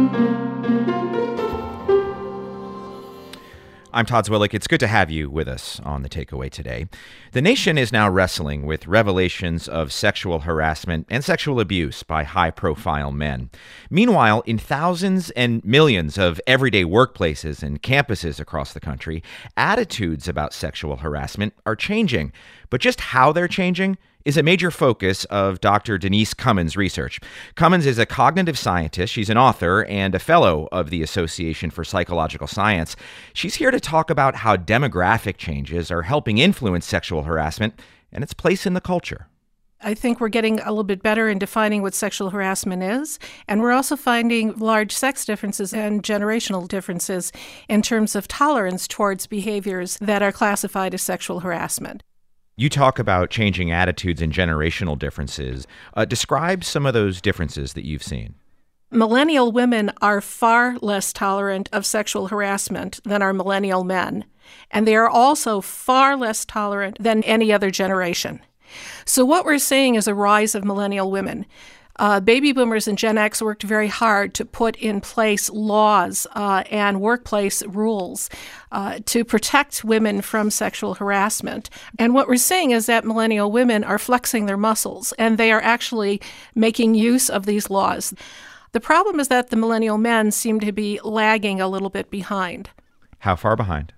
I'm Todd Zwillich. It's good to have you with us on The Takeaway today. The nation is now wrestling with revelations of sexual harassment and sexual abuse by high-profile men. Meanwhile, in thousands and millions of everyday workplaces and campuses across the country, attitudes about sexual harassment are changing. But just how they're changing is a major focus of Dr. Denise Cummins' research. Cummins is a cognitive scientist. She's an author and a fellow of the Association for Psychological Science. She's here to talk about how demographic changes are helping influence sexual harassment and its place in the culture. I think we're getting a little bit better in defining what sexual harassment is, and we're also finding large sex differences and generational differences in terms of tolerance towards behaviors that are classified as sexual harassment. You talk about changing attitudes and generational differences. Describe some of those differences that you've seen. Millennial women are far less tolerant of sexual harassment than are millennial men, and they are also far less tolerant than any other generation. So what we're seeing is a rise of millennial women. Baby boomers and Gen X worked very hard to put in place laws and workplace rules to protect women from sexual harassment. And what we're seeing is that millennial women are flexing their muscles, and they are actually making use of these laws. The problem is that the millennial men seem to be lagging a little bit behind. How far behind?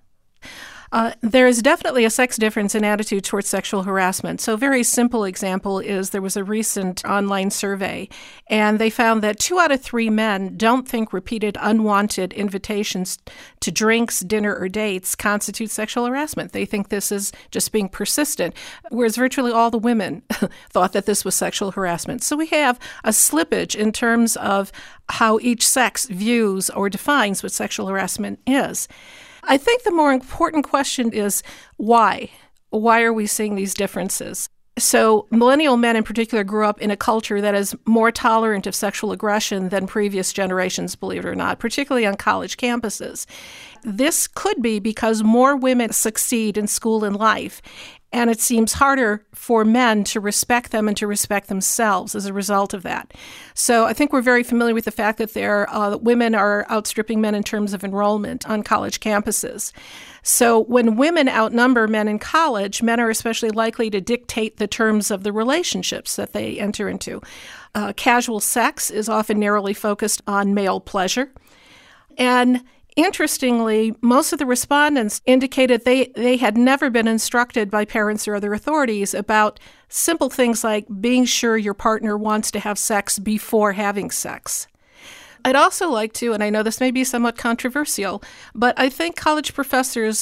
There is definitely a sex difference in attitude towards sexual harassment. So a very simple example is there was a recent online survey, and they found that 2 out of 3 men don't think repeated unwanted invitations to drinks, dinner, or dates constitute sexual harassment. They think this is just being persistent, whereas virtually all the women thought that this was sexual harassment. So we have a slippage in terms of how each sex views or defines what sexual harassment is. I think the more important question is why? Why are we seeing these differences? So millennial men in particular grew up in a culture that is more tolerant of sexual aggression than previous generations, believe it or not, particularly on college campuses. This could be because more women succeed in school and life, and it seems harder for men to respect them and to respect themselves as a result of that. So I think we're very familiar with the fact that women are outstripping men in terms of enrollment on college campuses. So when women outnumber men in college, men are especially likely to dictate the terms of the relationships that they enter into. Casual sex is often narrowly focused on male pleasure. And interestingly, most of the respondents indicated they had never been instructed by parents or other authorities about simple things like being sure your partner wants to have sex before having sex. I'd also like to, and I know this may be somewhat controversial, but I think college professors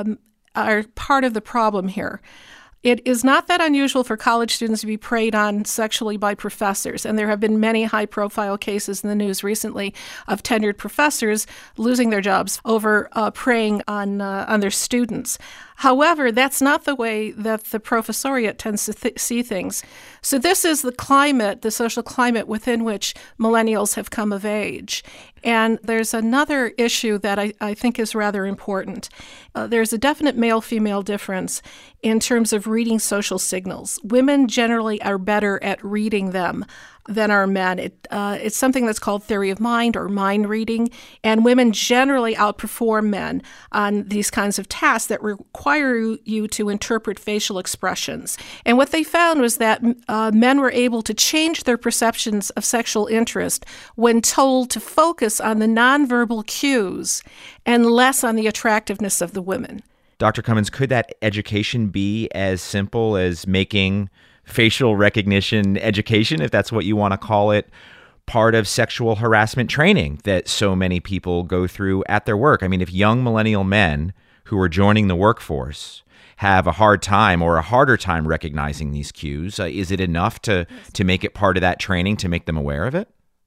are part of the problem here. It is not that unusual for college students to be preyed on sexually by professors, and there have been many high-profile cases in the news recently of tenured professors losing their jobs over preying on their students. However, that's not the way that the professoriate tends to see things. So this is the climate, the social climate within which millennials have come of age. And there's another issue that I think is rather important. There's a definite male-female difference in terms of reading social signals. Women generally are better at reading them than are men. It's something that's called theory of mind or mind reading, and women generally outperform men on these kinds of tasks that require you to interpret facial expressions. And what they found was that men were able to change their perceptions of sexual interest when told to focus on the nonverbal cues and less on the attractiveness of the women. Dr. Cummins, could that education be as simple as making facial recognition education, if that's what you want to call it, part of sexual harassment training that so many people go through at their work? I mean, if young millennial men who are joining the workforce have a hard time or a harder time recognizing these cues, is it enough to make it part of that training to make them aware of it?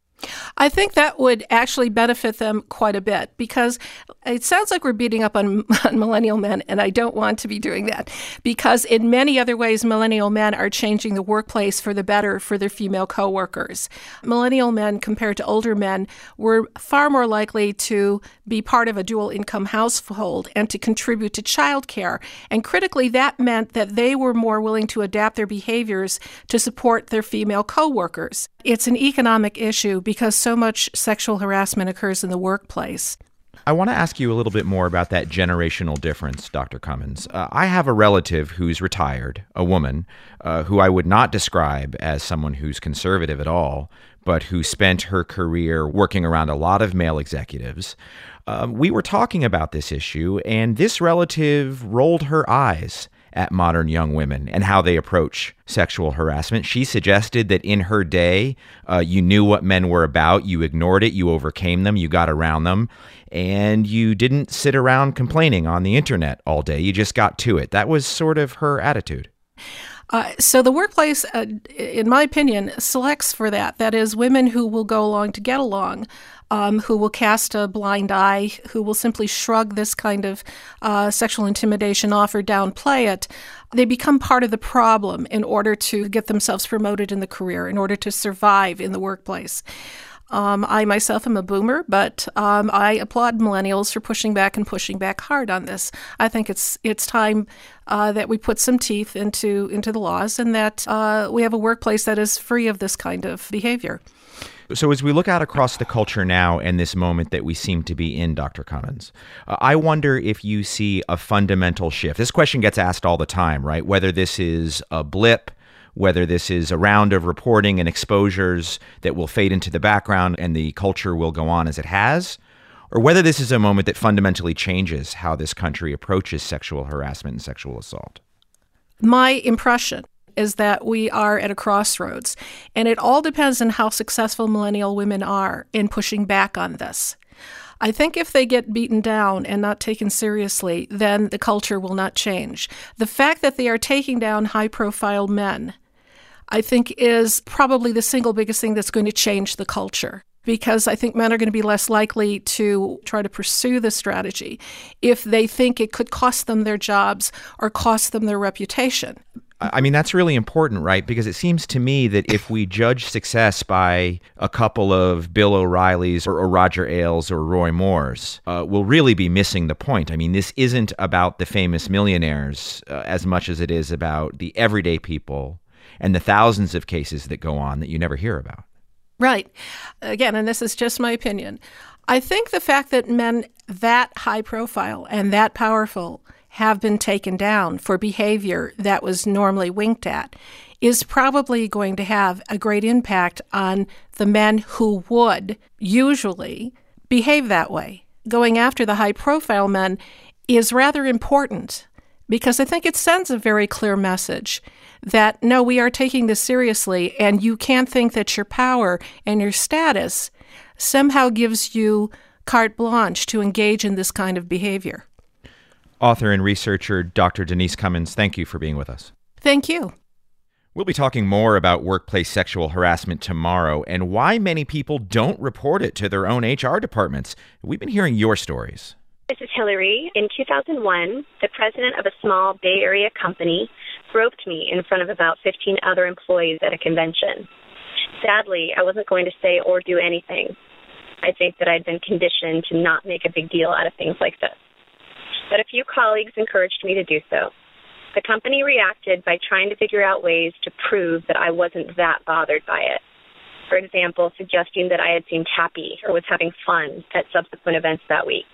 I think that would actually benefit them quite a bit, because it sounds like we're beating up on millennial men, and I don't want to be doing that, because in many other ways, millennial men are changing the workplace for the better for their female coworkers. Millennial men, compared to older men, were far more likely to be part of a dual income household and to contribute to childcare. And critically, that meant that they were more willing to adapt their behaviors to support their female coworkers. It's an economic issue because so much sexual harassment occurs in the workplace. I want to ask you a little bit more about that generational difference, Dr. Cummins. I have a relative who's retired, a woman, who I would not describe as someone who's conservative at all, but who spent her career working around a lot of male executives. We were talking about this issue, and this relative rolled her eyes at modern young women and how they approach sexual harassment. She suggested that in her day, you knew what men were about, you ignored it, you overcame them, you got around them, and you didn't sit around complaining on the internet all day. You just got to it. That was sort of her attitude. So the workplace, in my opinion, selects for that. That is, women who will go along to get along, who will cast a blind eye, who will simply shrug this kind of sexual intimidation off or downplay it. They become part of the problem in order to get themselves promoted in the career, in order to survive in the workplace. I myself am a boomer, but I applaud millennials for pushing back and pushing back hard on this. I think it's time that we put some teeth into the laws and that we have a workplace that is free of this kind of behavior. So as we look out across the culture now and this moment that we seem to be in, Dr. Cummins, I wonder if you see a fundamental shift. This question gets asked all the time, right? Whether this is a blip, whether this is a round of reporting and exposures that will fade into the background and the culture will go on as it has, or whether this is a moment that fundamentally changes how this country approaches sexual harassment and sexual assault. My impression is that we are at a crossroads, and it all depends on how successful millennial women are in pushing back on this. I think if they get beaten down and not taken seriously, then the culture will not change. The fact that they are taking down high-profile men, I think, is probably the single biggest thing that's going to change the culture, because I think men are going to be less likely to try to pursue this strategy if they think it could cost them their jobs or cost them their reputation. I mean, that's really important, right? Because it seems to me that if we judge success by a couple of Bill O'Reillys or Roger Ailes or Roy Moores, we'll really be missing the point. I mean, this isn't about the famous millionaires as much as it is about the everyday people and the thousands of cases that go on that you never hear about. Right. Again, and this is just my opinion, I think the fact that men that high profile and that powerful have been taken down for behavior that was normally winked at is probably going to have a great impact on the men who would usually behave that way. Going after the high-profile men is rather important because I think it sends a very clear message that, no, we are taking this seriously, and you can't think that your power and your status somehow gives you carte blanche to engage in this kind of behavior. Author and researcher Dr. Denise Cummins, thank you for being with us. Thank you. We'll be talking more about workplace sexual harassment tomorrow and why many people don't report it to their own HR departments. We've been hearing your stories. This is Hillary. In 2001, the president of a small Bay Area company groped me in front of about 15 other employees at a convention. Sadly, I wasn't going to say or do anything. I think that I'd been conditioned to not make a big deal out of things like this. But a few colleagues encouraged me to do so. The company reacted by trying to figure out ways to prove that I wasn't that bothered by it. For example, suggesting that I had seemed happy or was having fun at subsequent events that week.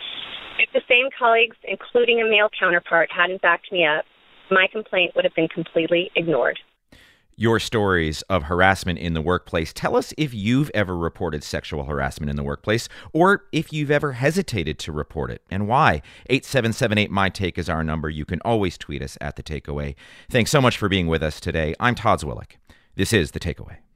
If the same colleagues, including a male counterpart, hadn't backed me up, my complaint would have been completely ignored. Your stories of harassment in the workplace. Tell us if you've ever reported sexual harassment in the workplace or if you've ever hesitated to report it and why. 877-8-MY-TAKE is our number. You can always tweet us at The Takeaway. Thanks so much for being with us today. I'm Todd Zwillich. This is The Takeaway.